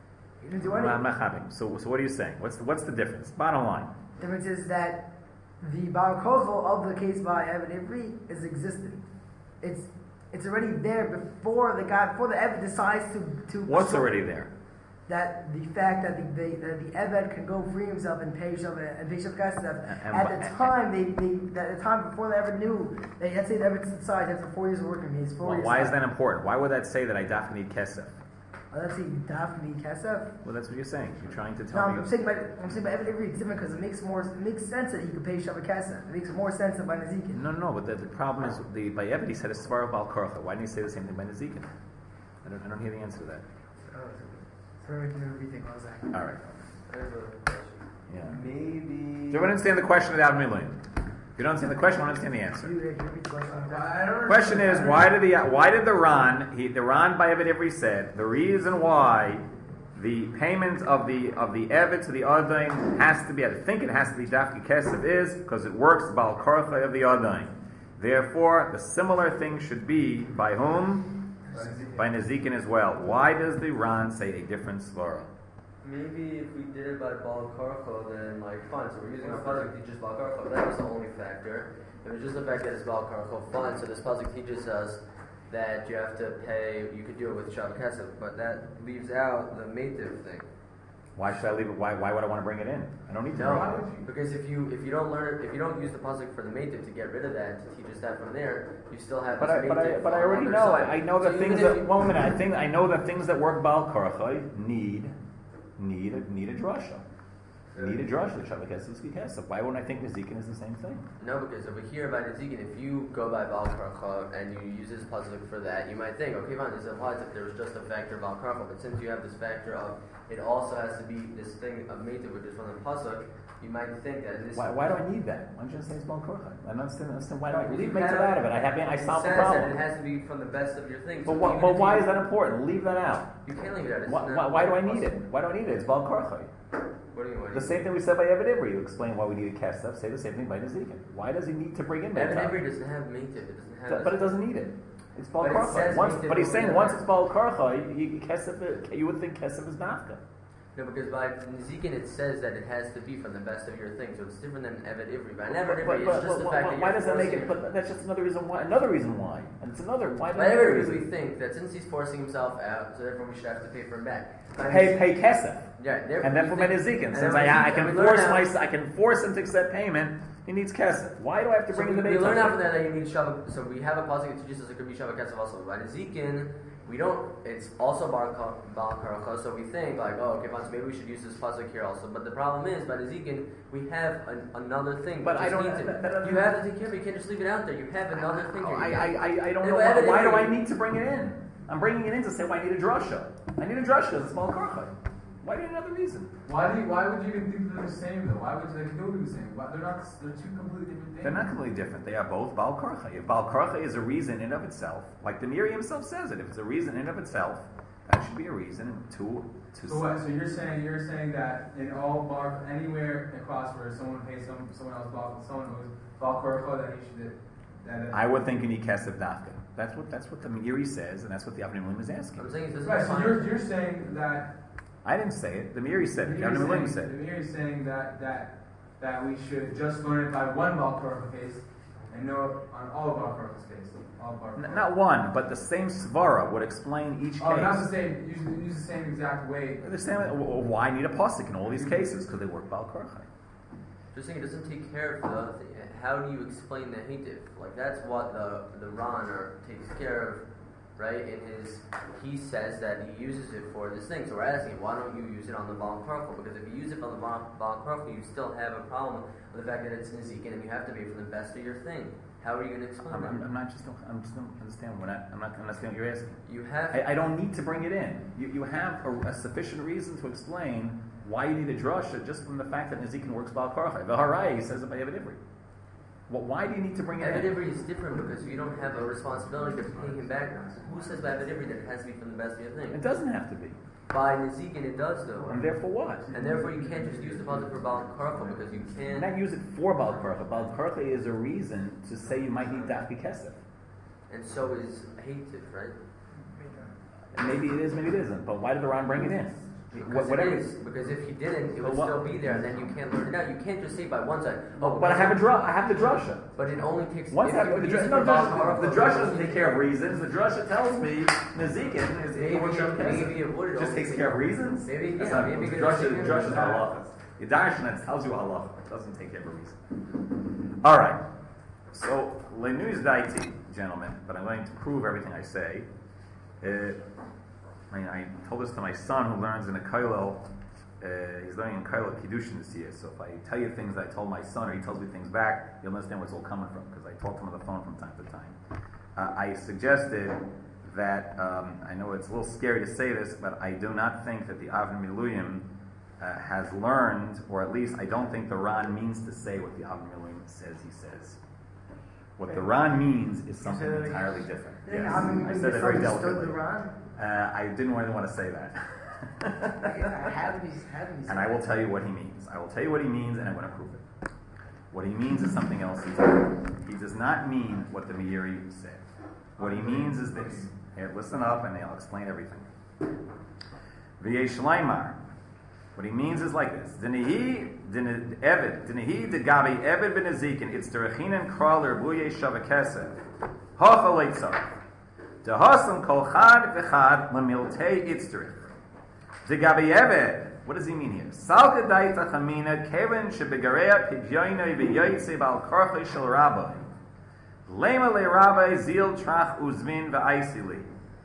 C: He didn't do anything.
A: I'm not having. So, so what are you saying? What's the, what's the difference? Bottom line.
C: The difference is that the Baal Kochel of the case by Eved Ivri is existent. It's it's already there before the guy before the Eved decides to to.
A: What's already there?
C: That the fact that the, the, that the Eved can go free himself and pay Shav and pay Shav Kesef
A: And-
C: at
A: and-
C: the time they, they at the time before they ever knew that let's say the Eved decides after four years of working he's four
A: Well,
C: years.
A: why is
C: out.
A: that important? Why would that say that I definitely need kesef?
C: Oh, let's say Dafni Kesef.
A: Well, that's what you're saying. You're trying to
C: No,
A: tell
C: I'm
A: me.
C: saying by I'm saying by Eved Ivri it's different because it makes more it makes sense that he could pay Shav Kesef. It makes more sense than by Nezikin.
A: No, no, but the, the problem is the by Eved he said a Svara Baal Karcha. Why didn't he say the same thing by Nezikin? I don't, I don't hear the answer to that.
C: So we can rethink what I was saying.
A: All right.
D: I have a question.
A: Yeah.
D: Maybe.
A: Do you understand the question of the Adam Milim? If you don't understand the question, you don't understand the answer.
C: You repeat the question.
B: I don't
A: The question is, why did the why did the Ran he the Ran by Eved Ivri said the reason why the payment of the of the evet to the adain has to be. I think it has to be dafki kesef is because it works bal karcha of the adain. Therefore, the similar thing should be by whom? By Nezikin as well. Why does the Ran say a different svara?
E: Maybe if we did it by Baal Karcha, then like fine. So we're using our pasuk teaches Baal Karcha, but that was the only factor. It was just the fact that it's Baal Karcha, fine. So this pasuk teaches us that you have to pay. You could do it with Shav Kesef, but that leaves out the Meitiv thing.
A: Why should I leave it? Why, why would I want to bring it in? I don't need to bring it
E: No,
A: in.
E: because if you if you don't learn if you don't use the pasuk for the Meitiv to get rid of that to teach us that from there, you still have
A: But
E: this
A: I, but I,
E: Meitiv
A: but I
E: on
A: already
E: the
A: know.
E: other
A: I,
E: side.
A: I know the
E: So
A: things
E: even if
A: that.
E: you-
A: One minute. I think I know the things that work bal karcha need need a, need a drasha. Need a drasha. Shavakesevsky kesef. Why wouldn't I think Nezikin is the same thing?
E: No, because over here by Nezikin, if you go by Baal Karcha and you use this pasuk for that, you might think, okay, fine, this applies if there was just a factor of Baal Karcha, but since you have this factor of it also has to be this thing of Meitiv, which is from the pasuk, you might think that this.
A: Why, why do I need that? Why don't you just say it's bal karcha? I don't understand. understand why do I
E: Because
A: leave
E: you
A: Meitiv
E: have-
A: out of it? I have I
E: it
A: solved the
E: says that
A: problem.
E: it has to be from the best of your things.
A: But,
E: So
A: why,
E: even
A: but
E: if
A: why
E: you-
A: is that important? Leave that out.
E: You can't leave it out. It's
A: Why,
E: not
A: why, why do I
E: from the
A: need it?
E: pasuk.
A: Why do I need it? It's bal karcha.
E: What do you want?
A: The same thing we said by Evid Ivri. You explain why we need a kesef. Say the same thing by Nezikin. Why does he need to bring in
E: Evan
A: Meitiv?
E: Ivri doesn't have Meitiv. It doesn't have.
A: Th- But it doesn't need it. It's bal
E: But it
A: karcha.
E: says
A: Once,
E: Meitiv
A: but he's
E: over
A: saying
E: there.
A: once it's bal karcha, you, you, kesef, you would think kesef is nafka.
E: No, because by Nezikin it says that it has to be from the best of your things, so it's different than Evet Ivri. By Evan
A: But,
E: Ivri,
A: but,
E: it's
A: but,
E: just
A: but
E: the fact
A: why,
E: that
A: why
E: you're
A: does that make
E: forcing
A: it? But that's just another reason why. Another reason why, and it's another. Why?
E: By
A: another
E: Evan Ivri,
A: reason?
E: we think that since he's forcing himself out, so therefore we should have to pay for him back. By
A: Pay
E: Nez-
A: pay kesef.
E: Yeah, therefore
A: And then
E: we
A: for
E: think-
A: Menezikin,
E: and
A: since
E: then
A: I,
E: we-
A: I can
E: and we learn
A: force
E: out-
A: my I can force him to accept payment, he needs kesef. Why do I have to
E: So
A: bring
E: we,
A: in the
E: we
A: Beit
E: learn out from
A: Hillel?
E: that that you need Shabbat. So we have a pasuk that teaches us it could be Shabbat Kesef also. By Nezikin, we don't. It's also Bar Baal Karcha. So we think like, oh, okay, fine. So maybe we should use this pasuk here also. But the problem is by Nezikin, we have an, another thing.
A: But
E: which
A: I
E: is
A: don't-
E: Meitiv.
A: that- that-
E: You have to take care of it. You can't just leave it out there. You have another thing.
A: Oh,
E: here.
A: I,
E: You
A: I,
E: have-
A: I, I don't
E: Yeah,
A: know.
E: but
A: Why,
E: Evan
A: why do
E: Ivri-
A: I need to bring it in? I'm bringing it in to say, well, I need a drasha. I need a drasha because it's small karcha. Why do you need another reason?
B: Why do you, why would you even think they're the same though? Why would they still be the same? Why, they're not. They're two completely different things.
A: They're not completely different. They are both Baal Karcha. If Baal Karcha is a reason in and of itself, like the Miri himself says it, if it's a reason in and of itself, that should be a reason to to.
B: So what? So you're saying you're saying that in all bar anywhere across where someone pays some someone else bal someone who's bal karcha that he should that.
A: I would think you need kesef dafka. That's what that's what the Miri says, and that's what the Avnei Milim is asking.
E: I'm saying it doesn't
B: Right. So
E: define-
B: you're you're saying that.
A: I didn't say it. The Miri said it. The Avnei Milim said
B: The
A: it.
B: Mir is saying that that that we should just learn it by one bal karcha case and know it on all of bal karcha's case. All bal
A: N-
B: karcha.
A: Not one, but the same svara would explain each
B: Oh, not the
A: case.
B: same. Use, use the same exact way.
A: The same- w- w- Why need a pasuk in all these cases? Because they work Baal Karcha.
E: Just saying it doesn't take care of the other thing. How do you explain the Hativ? Like that's what the the Ran or takes care of, right? In his, he says that he uses it for this thing. So we're asking, why don't you use it on the Baal Karcha? Because if you use it on the Baal Baal Karcha, you still have a problem with the fact that it's Nezikin and you have to pay for the best of your thing. How are you going to explain
A: I'm,
E: that?
A: I'm, I'm not just. don't- I'm just don't understand. What I, I'm not understand what you're asking.
E: You have.
A: I, I don't need to bring it in. You, you have a, a sufficient reason to explain why you need a drasha just from the fact that Nezikin works Baal Karcha. The Harai says it by Evid Ivri. Well, why do you need to bring it
E: Evid
A: in?
E: Ivri is different because you don't have a responsibility to pay him back. Who says by Evid Ivri that it has to be from the best of your thing?
A: It doesn't have to be.
E: By Nezikin it does though.
A: And therefore what?
E: And therefore you can't just use the positive for Baal Karcha because you
A: And
E: can't.
A: not use it for Baal Karcha. Baal Karcha is a reason to say you might need Dafki Kesef.
E: And so is Hativ, right?
A: And maybe it is, maybe it isn't. But why did the Ron bring it in?
E: Because
A: Whatever.
E: it is. Because if he didn't, it
A: But
E: would
A: what-
E: still be there, and then you can't learn it out. You can't just say by one side. Oh,
A: But I have a dra- I have the drasha.
E: But it only takes.
A: Once
E: if
A: I
E: you
A: have the
E: use
A: drasha,
E: it
A: no,
E: for Baal
A: drasha,
E: Karcha,
A: the drasha doesn't take care of reasons. The drasha tells me Nezikin is
E: Maybe
A: equal to
E: it- maybe it would.
A: Just takes care of reasons.
E: Maybe,
A: That's
E: yeah,
A: not,
E: maybe
A: the
E: it
A: drasha,
E: could
A: the
E: take
A: drasha is
E: care of
A: halachas. The darshan tells you halacha. It doesn't take care of a reason. All right. So lenuz daiti, gentlemen, but I'm going to prove everything I say. Uh, I, I told this to my son who learns in a kollel. Uh, he's learning in kollel kiddushin this year. So if I tell you things I told my son, or he tells me things back, you'll understand where it's all coming from because I talk to him on the phone from time to time. Uh, I suggested that um, I know it's a little scary to say this, but I do not think that the Avnei Miluyim uh, has learned, or at least I don't think the Ran means to say what the Avnei Miluyim says he says. What the Ran means is something entirely different. Yes, I said it very delicately. Uh, I didn't really want to say that.
C: How do you, how do you
A: And I will tell you what he means. I will tell you what he means, and I'm going to prove it. What he means is something else entirely. He does not mean what the Meiri said. What he means is this. Here, listen up, and I'll explain everything. V'yesh Leimar. What he means is like this: Dinehi Eved, Dinehi Degabi Eved ben Ezekin. It's the Rechinen Kraler Buye Shavakesef. Hacha Leitzah. Dehasam Kol Chad V'Chad Lamiltei Itzterich. Degabi Eved. What does he mean here? Salka Daita Chamina Kevin Shebegareya Pidyoinoi V'Yoytze Bal Korchei Shel Rabbi. Lema Le Rabbi Zil Trach Uzvin V'Aisili.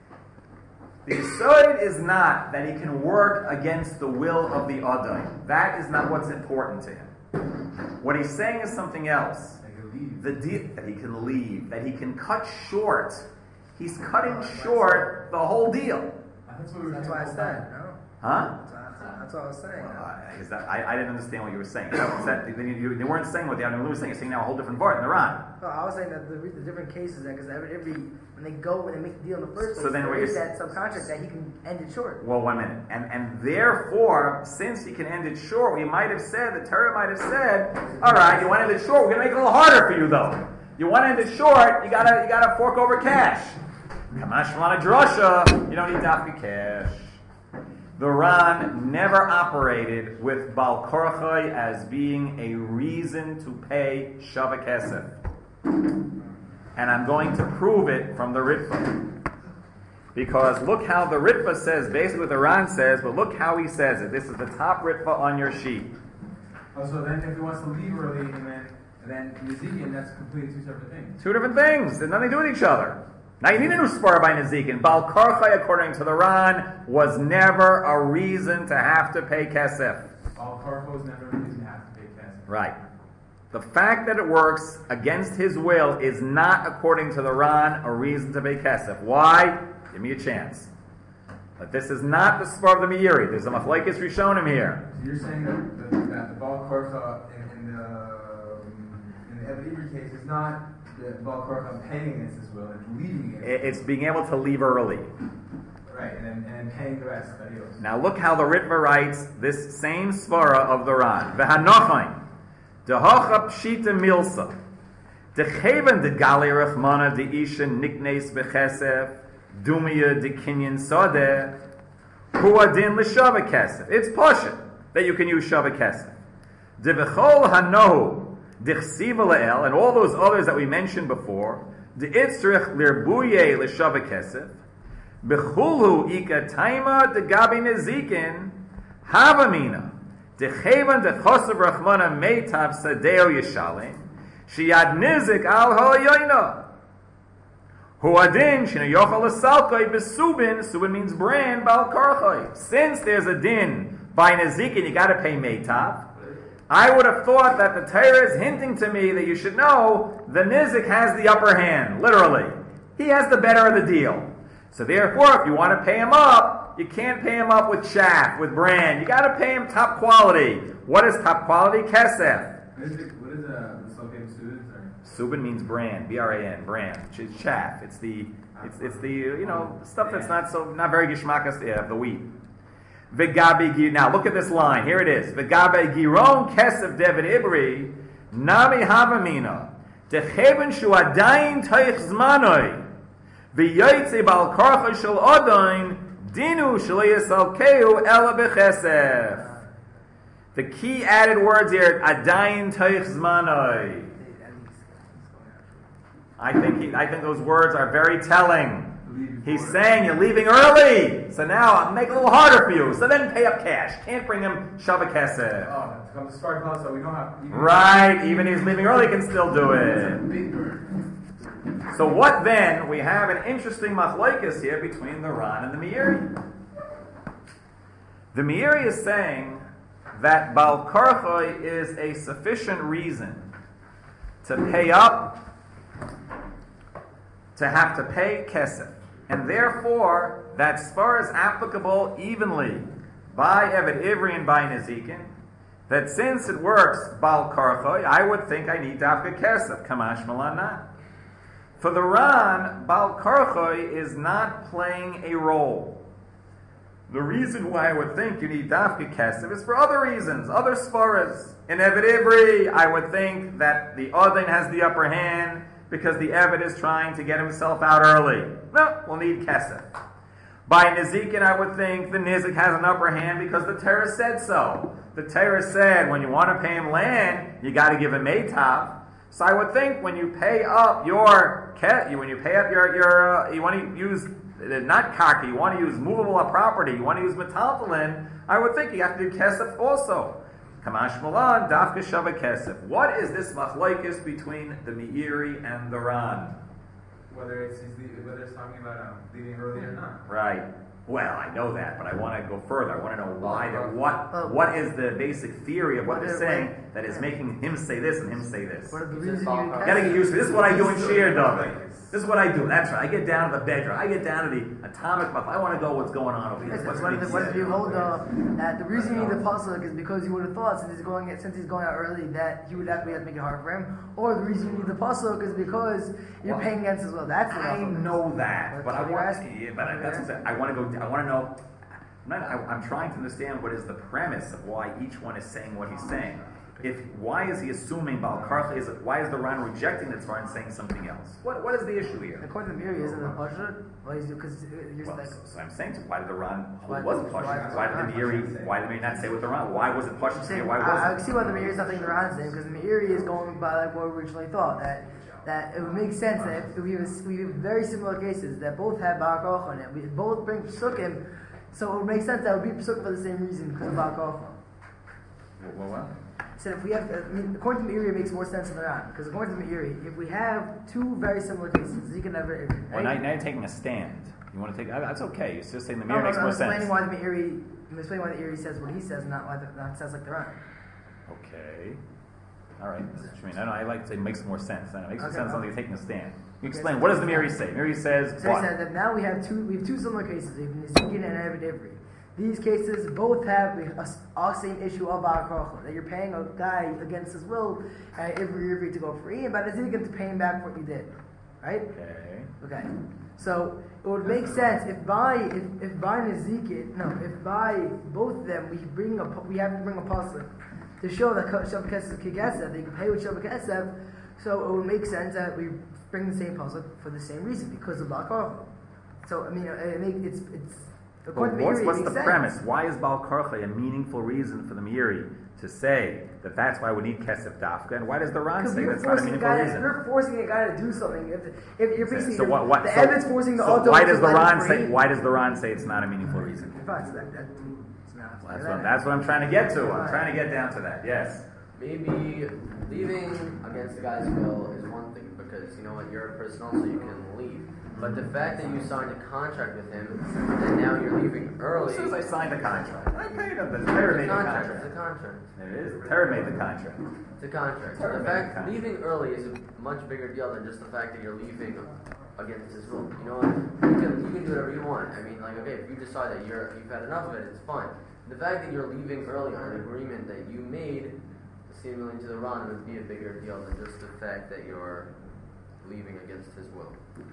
A: The Yesod is not that he can work against the will of the Adai. That is not what's important to him. What he's saying is something else. The de- that he can leave, that he can cut short. He's cutting short the whole deal.
B: That's what we were
C: That's
B: saying
C: why I
B: the whole
C: said,
B: time.
C: no.
A: Huh?
C: That's what I was saying.
A: Well, I, is that, I, I didn't understand what you were saying. That, that, they, you, they weren't saying what the Adon was saying. You're saying now a whole different part in the Ran.
C: No, I was saying that the, the different cases, because every, every when they go when they make the deal in the first place,
A: So then
C: there
A: what
C: is
A: you're-
C: that subcontract that he can end it short.
A: Well, one minute. And and therefore, since he can end it short, we might have said, the Torah might have said, all right, you want to end it short, we're going to make it a little harder for you, though. You want to end it short, you got to you got to fork over cash. Kamash Malana Drosha, you don't need dafka cash. The Ran never operated with Bal Korchai as being a reason to pay Shava Kesef. And I'm going to prove it from the Ritva. Because look how the Ritva says, basically what the Ran says, but look how he says it. This is the top Ritva on your sheet.
B: Oh, so then if he wants to leave early and then and then Nezikin, that's completely two separate things.
A: Two different things. They have nothing to do with each other. Now you need a new spar by Nezikin. Bal Korchai, according to the Ran, was never a reason to have to pay Kesef.
B: All Karpos never reason to have to pay cash.
A: Right. The fact that it works against his will is not, according to the Ran, a reason to pay Kesef. Why? Give me a chance. But this is not the spar of the Meiri. There's a Machlekes Rishonim here.
B: So you're saying that the, that the Baal Korcha in, in the in the Eved Ivri case is not the Baal Korcha paying against his will, it's leaving it.
A: It's being able to leave early.
B: Right, and then, and then paying the rest that he owes.
A: Now look how the Ritva writes this same svara of the Ran. V'hanochain, dehocha pshita milsa, decheven de gali rachmana de isha niknes bechesef, dumia de kinyan sadeh, hu adin l'shava kesef. It's poshut that you can use shava kesef. De v'chol hanohu, dichsiva le'el, and all those others that we mentioned before, de itzrich lirbuye l'shava kesef, Bechulu ika taima de gabi nezikin havamina dechevan de chosav rachmana meitav sadeo yishalim shiyad nizik al ha'yoyna huadin shina yochal asalkoi besubin. Subin means brand bal karchoi. Since there's a din by nezikin, you got to pay meitav. I would have thought that the Torah is hinting to me that you should know the nizik has the upper hand. Literally, he has the better of the deal. So therefore, if you want to pay him up, you can't pay him up with chaff, with brand. You got to pay him top quality. What is top quality? Kesef.
B: What is, it, what is uh, the Slokim students?
A: Subin means brand, B R A N, brand. It's chaff. It's the, it's it's the you know stuff that's not so not very gishmakas yeah, the wheat. V'gabi. Now look at this line. Here it is. V'gabi giron kesef David Ibri nami havamina decheven shu adayin toich zmanoi. V'yoytze bal karcha shel adayin dinu shel yisalkeu ela bechesef. The key added words here: adayin toich zmanoi. I think he, I think those words are very telling. He's saying you're leaving early, so now I'll make it a little harder for you. So then pay up cash. Can't bring him shava kesef.
B: Oh, to come to Spark House, so we don't have. Even
A: Right, even if he's leaving early, he can still do it.
D: Big bird.
A: So what then? We have an interesting machlokes here between the Ran and the Meiri. The Meiri is saying that Bal Karchoi is a sufficient reason to pay up, to have to pay kesef. And therefore, that spar is applicable evenly by Eved Ivri and by Nezikin, that since it works Bal Karchoi, I would think I need dafka kesef, kamash malana. For the Ran, Bal Karchoi is not playing a role. The reason why I would think you need dafka kesef is for other reasons, other svaras. In Eved Ivri, I would think that the Odin has the upper hand because the Eved is trying to get himself out early. No, we'll need kesef. By Nezikin, I would think the Nizik has an upper hand because the Torah said so. The Torah said when you want to pay him land, you got to give him Meitav. So I would think when you pay up your when you pay up your your uh, you want to use uh, not kaki, you want to use movable property, you want to use metaltalin, I would think you have to do kesef also. Kamash Malan dafka shava kesef. What is this machlokes between the Meiri and the Ran?
B: Whether it's he's, whether it's talking about um, leaving early or not.
A: Right. Well, I know that, but I want to go further. I want to know why. That, what what is the basic theory of what they're saying that is making him say this and him say this?
C: What are the reasons you
A: Gotta get used to this. This is what I do in Shir, David. This is what I do. That's right. I get down to the bedroom. I get down to the atomic buff. I want to go what's going on over here.
C: Yes,
A: What's
C: what,
A: being
C: if, what
A: said.
C: if you hold uh, that the reason you need the pasuk is because you would have thought since he's going since he's going out early that you would actually have to make it hard for him, or the reason you need the pasuk is because you're
A: Well,
C: paying against as well. That's the
A: I
C: pasuk.
A: know that, but
C: That's
A: I
C: what you're
A: want.
C: asking.
A: Yeah, but I, that's what I'm saying. I want to go. I want to know. I'm, not, I, I'm trying to understand what is the premise of why each one is saying what he's saying. If why is he assuming Baal Karcha is why is the Ran rejecting the Torah and saying something else? What what is the issue here?
C: According to Miri, isn't it Pashut? Well, he's because you're
A: Well,
C: like,
A: so, so I'm saying, so why did the Ran
C: Why
A: who wasn't
C: did- why-
A: Pashut? Why did the Meiri why did the Meiri not say with the Ran? Why was it Pashut
C: saying,
A: here? Why
C: I, I
A: wasn't?
C: see why the Meiri is not thinking the Ran saying because the Meiri is going by like what we originally thought that that it would make sense that if we have, we have very similar cases that both have Baal Karcha in it, we both bring Pesukim, so it would make sense that it would be Pesukim for the same reason because of Baal Karcha.
A: Well, well,
C: So if we have, I mean, according to Meiri, it makes more sense than the Ran because according to Meiri, if we have two very similar cases, you can never.
A: well now, now you're taking a stand. You want to take? That's okay. You're just saying the
C: No,
A: Meiri
C: no,
A: makes
C: no,
A: more
C: I'm explaining
A: sense.
C: why the Meiri, I'm explaining why the Meiri says what he says, not why the, not says like the Ran.
A: Okay. All right. That's what you mean. I know. I like to say it makes more sense. I know, it makes more
C: Okay,
A: sense
C: well.
A: when you're taking a stand. You
C: Okay,
A: explain.
C: so-
A: What does the Meiri say? Meiri says
C: So he
A: what?
C: said that now we have two we have two similar cases, we have Nezikin and Eved Ivri. These cases both have a, a same issue of Baal Karcha, that you're paying a guy against his will, uh, Ivri Ivri to go free, and by Nezikin to pay him back what you did, right?
A: Okay.
C: Okay. So it would make sense if by if, if by Nezikin, no, if by both of them we bring a we have to bring a pasuk to show that Shabbat Kesef Kigesef, they can pay with Shabbat Kesef, so it would make sense that we bring the same pasuk for the same reason because of Baal Karcha. So I mean, it make, it's it's.
A: But
C: According to
A: what's,
C: Meiri, it
A: what's
C: makes
A: the
C: sense.
A: premise? Why is Baal Karcha a meaningful reason for the Meiri to say that that's why we need Kesef Dafka? And why does the Ran
C: Because
A: say
C: you're
A: that's not a
C: forcing, the
A: meaningful
C: guy,
A: reason?
C: you're forcing a guy to do something. If, if you're basically
A: So what? what
C: the
A: so,
C: evidence forcing the
A: so
C: auto
A: why
C: to
A: does the
C: let
A: Ran
C: him
A: say?
C: free.
A: Why does the Ran say it's not a meaningful reason?
C: Fine, so that, that, it's not,
A: That's what, that's what I'm trying to get to. I'm trying to get down to that. Yes.
E: Maybe leaving against the guy's will is one thing because you know what, you're a person also, you can leave. But the fact that you signed a contract with him and now you're leaving early.
A: As soon as I signed the contract, I paid him. The Torah made the
E: contract.
A: contract.
E: It's a contract.
A: It is. Torah made the contract.
E: It's a contract. So
A: Torah
E: the
A: made the
E: fact
A: contract.
E: leaving early is a much bigger deal than just the fact that you're leaving against his will. You know what? You can you can do whatever you want. I mean, like okay, if you decide that you're you've had enough of it, it's fine. The fact that you're leaving early on an agreement that you made, seemingly to the Ran, would be a bigger deal than just the fact that you're leaving against his will.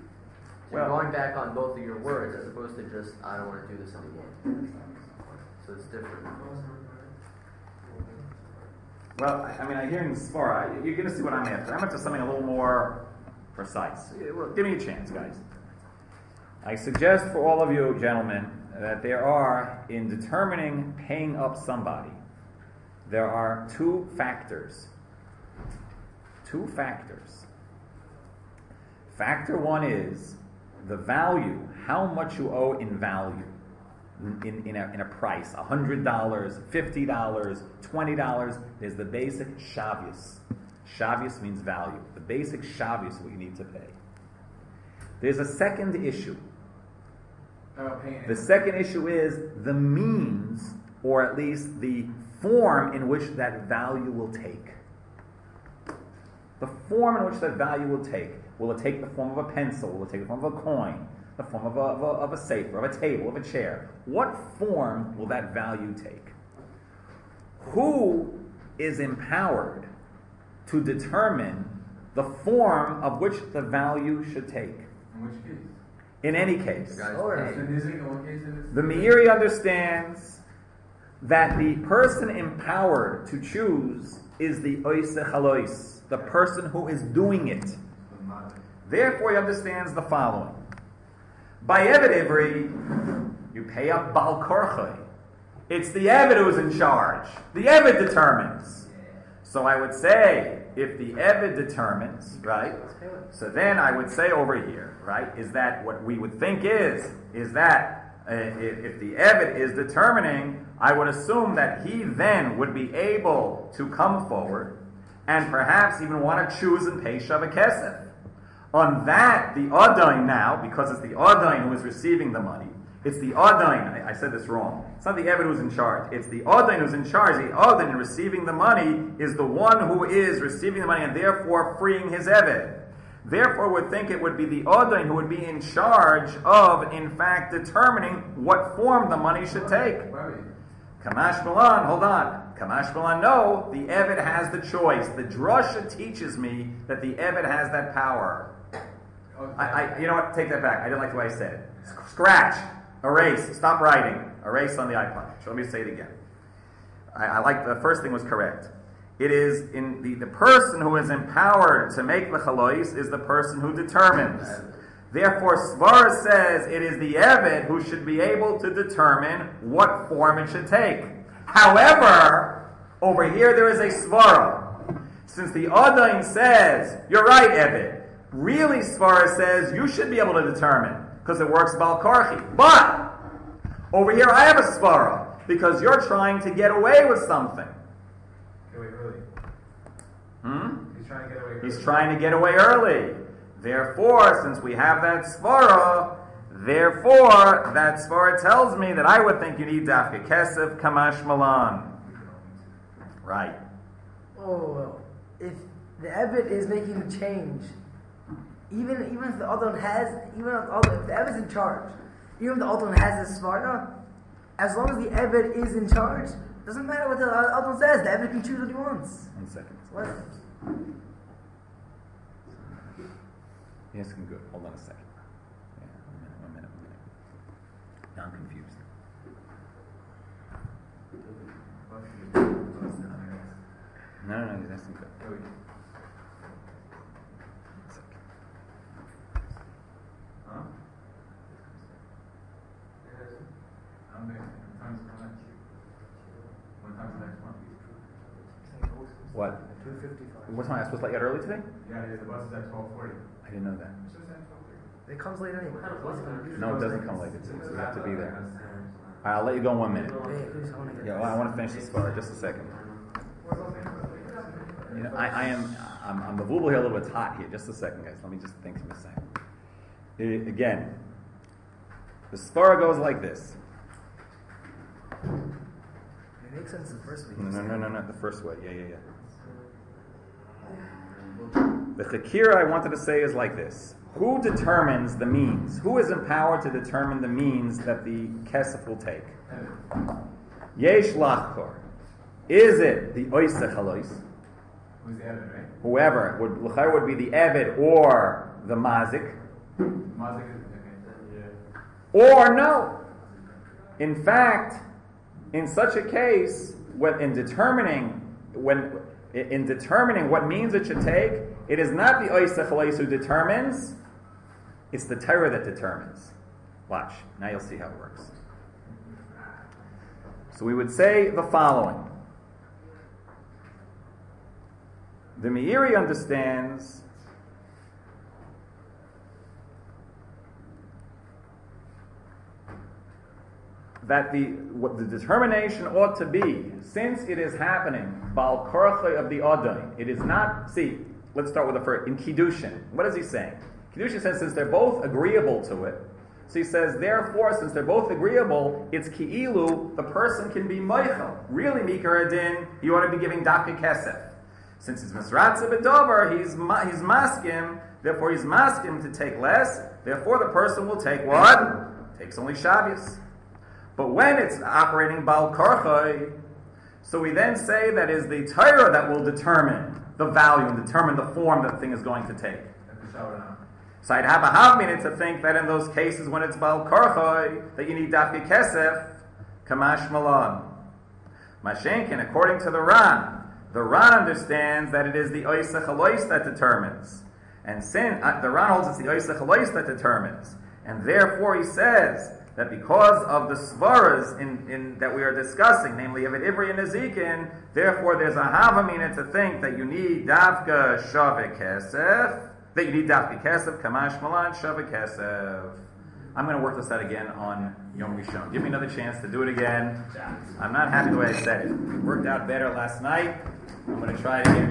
E: So
A: Well-
E: you're going back on both of your words as opposed to just I don't want to do this anymore. So it's different.
A: Well, I I mean, I'm hearing this far. I- You're going to see what I'm after. I'm after something a little more precise. Yeah, well, give me a chance, guys. I suggest for all of you, gentlemen, that there are, in determining paying up somebody, there are two factors. Two factors. Factor one is the value, how much you owe in value. In, in, a, in a price, one hundred dollars, fifty dollars, twenty dollars, there's the basic shavius. Shavius means value. The basic shavius is what you need to pay. There's a second issue.
B: About paying
A: The
B: it.
A: second issue is the means, or at least the form in which that value will take. The form in which that value will take. Will it take the form of a pencil? Will it take the form of a coin? The form of a, of a, of a safe, of a table, of a chair? What form will that value take? Who is empowered to determine the form of which the value should take?
B: In which case?
A: In any case,
E: The guy's
C: Or-
B: So
E: paying.
B: Nizik in one case, and it's
A: the Meiri understands that the person empowered to choose is the Oiseh Halois, the person who is doing it. Therefore, he understands the following. By Eved Ivri, you pay up Bal Korchoi. It's the Eved who's in charge. The Eved determines. So I would say, if the Eved determines, right, so then I would say over here, right, is that what we would think is, is that uh, if, if the Eved is determining, I would assume that he then would be able to come forward and perhaps even want to choose and pay Shava Kesef. On that, the Adain now, because it's the Adain who is receiving the money, it's the Adain, I, I said this wrong, it's not the Eved who's in charge, it's the Adain who's in charge. The Adain receiving the money is the one who is receiving the money and therefore freeing his Eved. Therefore, would think it would be the Adain who would be in charge of, in fact, determining what form the money should take. Kamash Milan, hold on. Kamash Milan, no, the Eved has the choice. The Drasha teaches me that the Eved has that power. I, I, you know what? Take that back. I didn't like the way I said it. Scratch, erase, stop writing, erase on the iPod. So let me say it again. I, I like the first thing was correct. It is in the, the person who is empowered to make the chalois is the person who determines. Therefore, Svara says it is the Eved who should be able to determine what form it should take. However, over here there is a Svara. Since the Adain says, you're right, Eved, really Svara says you should be able to determine, because it works Bal Korchi. But, over here I have a Svara, because you're trying to get away with something.
B: Get away early.
A: Hmm?
B: He's trying to get away early.
A: He's trying to get away early. Therefore, since we have that svara, therefore, that svara tells me that I would think you need dafke kesef kamash malan. Right.
C: Oh, if the Eved is making the change, even even if the Adon has, even if the, Adon, if the Eved is in charge, even if the Adon has a svara, as long as the Eved is in charge, doesn't matter what the Adon says, the Eved can choose what he wants.
A: One second.
C: What?
A: Yes, I'm good. Hold on a second. Yeah, one minute, one minute, one minute. Now I'm confused. No, no, no, that's good. One second.
B: Huh? I'm next. Time's coming. What time's the next one?
A: What?
C: two fifty-five.
A: What time? I was supposed to let you out early today?
B: Yeah, the bus is at twelve forty.
A: I didn't know that.
C: It comes late anyway.
A: No, it doesn't come late. It's, it's, you have to be there. All right, I'll let you go in one minute.
C: Hey, please, I want to get
A: Yeah, well, I want to finish this part. Just a second. You know, I, I am, I'm, I'm a bubble here a little bit hot here. Just a second, guys. Let me just think for a second. I- again, the spara goes like this.
C: It makes sense the first week.
A: No, no, no, no, not the first way. Yeah, yeah, yeah. The chakira I wanted to say is like this. Who determines the means? Who is empowered to determine the means that the kesef will take? Yesh lachkor. Is it the oiseh halois?
B: Who's the Eved, right?
A: Whoever would l'chayr would be the eved or the mazik,
B: Mazik is okay. Yeah.
A: or no. In fact, in such a case, when in determining when in determining what means it should take, it is not the oiseh halois who determines. It's the Torah that determines. Watch. Now you'll see how it works. So we would say the following. The Meiri understands that the what the determination ought to be, since it is happening, Bal Korchai of the Adain, it is not, see, let's start with the first, in Kiddushin. What is he saying? Kiddushin says since they're both agreeable to it, so he says, therefore, since they're both agreeable, it's ki'ilu, the person can be moichel. Really, Mikar Adin, you ought to be giving Daka Kesef. Since it's Misratza B'dover, he's, ma- he's maskim, therefore he's maskim to take less, therefore the person will take what? Takes only Shabbos. But when it's operating Bal Korchai, so we then say that is the Torah that will determine the value and determine the form that the thing is going to take.
B: At the shower now.
A: So I'd have a havmina to think that in those cases when it's bal korchoi, that you need dafke kesef, kamash malon. Mashenkin, according to the Ran, the Ran understands that it is the oisach alois that determines. And sin, uh, the Ran holds it's the oisach alois that determines. And therefore he says that because of the svaras in, in, that we are discussing, namely of Ivri and Nezikin, therefore there's a havamina to think that you need davka shave kesef, that you need dafke kesef, kamash malan, shave kesef. I'm going to work this out again on Yom Rishon. Give me another chance to do it again. I'm not happy the way I said it. It worked out better last night. I'm going to try it again.